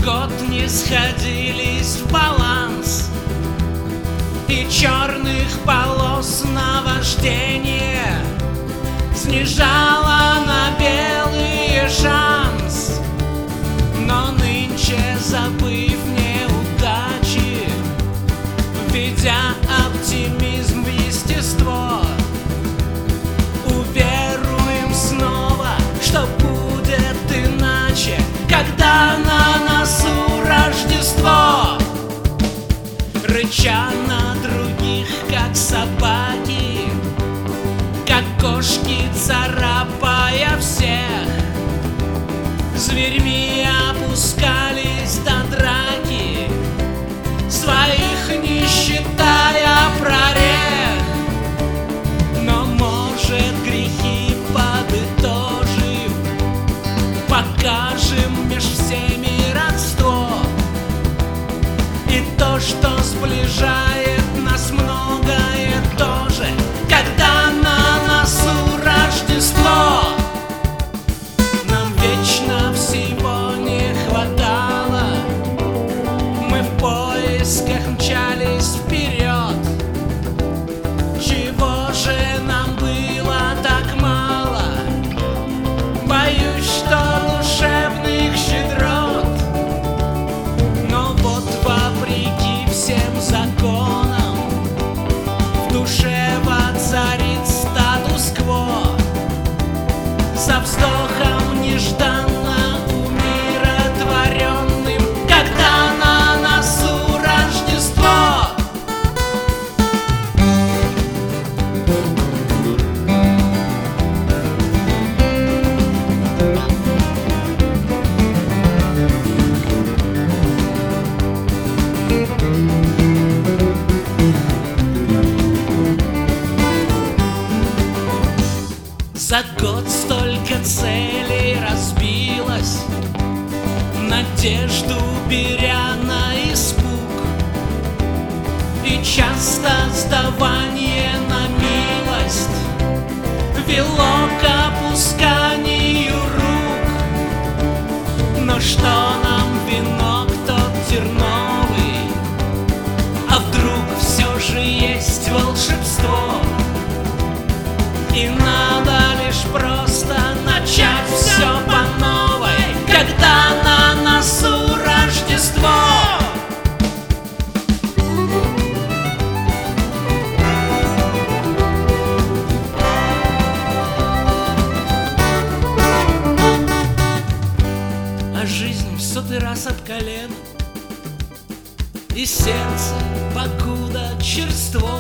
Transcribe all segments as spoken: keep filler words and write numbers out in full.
год не сходились в баланс, и черных полос наваждение снижало на белые шанс. Но нынче, забыв неудачи, введя оптимизм в естество, уверуем снова, что будет иначе, когда на носу Рождество. Рыча на других, как собаки, как кошки, царапая всех, зверьми опускались до драки, своих не считая прорех. Но, может, грехи подытожив, покажем меж всеми родство, и то, что сближает нас многое тоже, когда на носу Рождество. Нам вечно всего не хватало, мы в поисках мчались вперед. Чего же нам было так мало? Боюсь, что душевных щедрот. Но вот, вопреки всем законам, в душе воцарит статус-кво. За вздохом нежданно умиротворенным, когда на носу Рождество. За год столько целей разбилось, надежду беря на испуг, и часто сдавание на милость вело к опусканию рук. Но что нам венок тот терновый, а вдруг все же есть волшебство? И надо лишь просто начать все по новой, когда на носу Рождество. А жизнь в сотый раз об колено, и сердце покуда черство.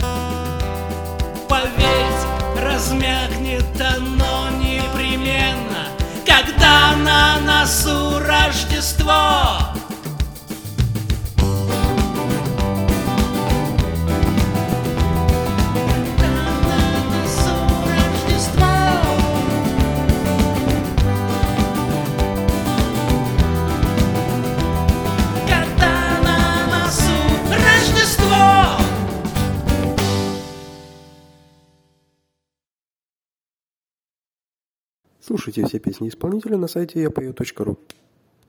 Поверьте, размякнет оно непременно, когда на носу Рождество. Слушайте все песни исполнителя на сайте я пою точка ру.